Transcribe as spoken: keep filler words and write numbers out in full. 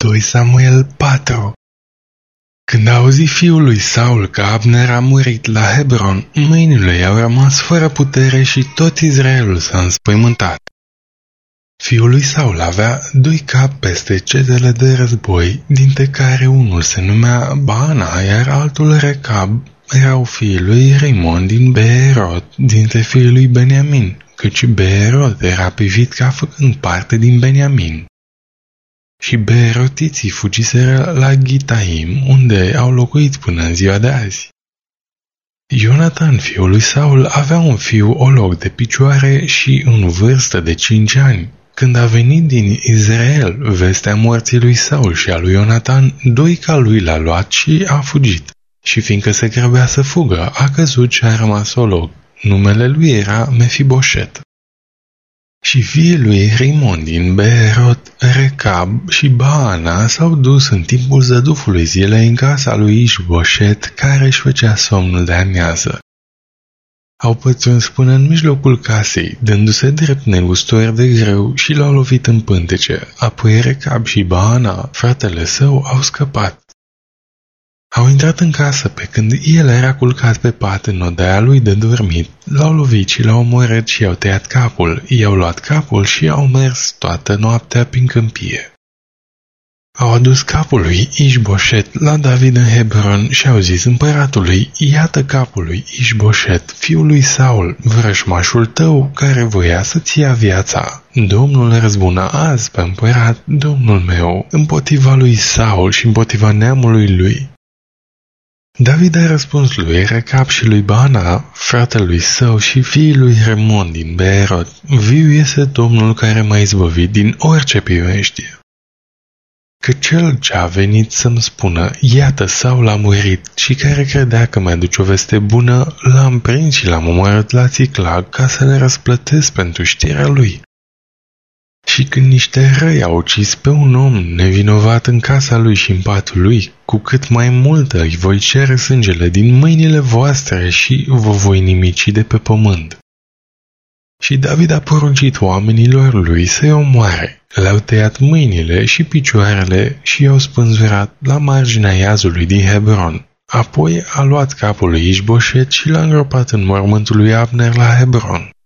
doi Samuel patru. Când a auzit fiul lui Saul că Abner a murit la Hebron, mâinile i-au rămas fără putere și tot Israelul s-a înspăimântat. Fiul lui Saul avea doi capi peste cetele de război, dintre care unul se numea Baana, iar altul Recab. Erau fiii lui Rimon din Beerot, dintre fiii lui Beniamin, căci Beerot era privit ca făcând parte din Beniamin. Și beerotiții fugiseră la Gitaim, unde au locuit până în ziua de azi. Ionatan, fiul lui Saul, avea un fiu olog de picioare și în vârstă de cinci ani. Când a venit din Israel vestea morții lui Saul și a lui Ionatan, doica lui l-a luat și a fugit. Și fiindcă se grăbea să fugă, a căzut și a rămas olog. Numele lui era Mefiboset. Și fiii lui Rimon din Beerot, Recab și Baana s-au dus în timpul zădufului zilei în casa lui Ișboșet, care își făcea somnul de amiază. Au pătruns până în mijlocul casei, dându-se drept negustori de greu și l-au lovit în pântece. Apoi Recab și Baana, fratele său, au scăpat. Au intrat în casă pe când el era culcat pe pat în odaia lui de dormit. L-au lovit și l-au omorât și i-au tăiat capul. I-au luat capul și au mers toată noaptea prin câmpie. Au adus capul lui Ișboșet la David în Hebron și au zis împăratului: iată capul lui Ișboșet, fiul lui Saul, vrăjmașul tău, care voia să-ți ia viața. Domnul răzbună azi pe împărat, domnul meu, împotriva lui Saul și împotriva neamului lui. David a răspuns lui Recab și lui Baana, fratelui său și fiii lui Remon din Beerot: viu este Domnul care m-a izbăvit din orice primești. Că cel ce a venit să-mi spună, iată Saul a murit, și care credea că mi-aduce o veste bună, l-am prins și l-am omorât la Țiclag ca să le răsplătesc pentru știrea lui. Și când niște răi au ucis pe un om nevinovat în casa lui și în patul lui, cu cât mai mult îi voi cere sângele din mâinile voastre și vă voi nimici de pe pământ. Și David a poruncit oamenilor lui să-i omoare. Le-au tăiat mâinile și picioarele și i-au spânzurat la marginea iazului din Hebron. Apoi a luat capul lui Ișboșet și l-a îngropat în mormântul lui Abner la Hebron.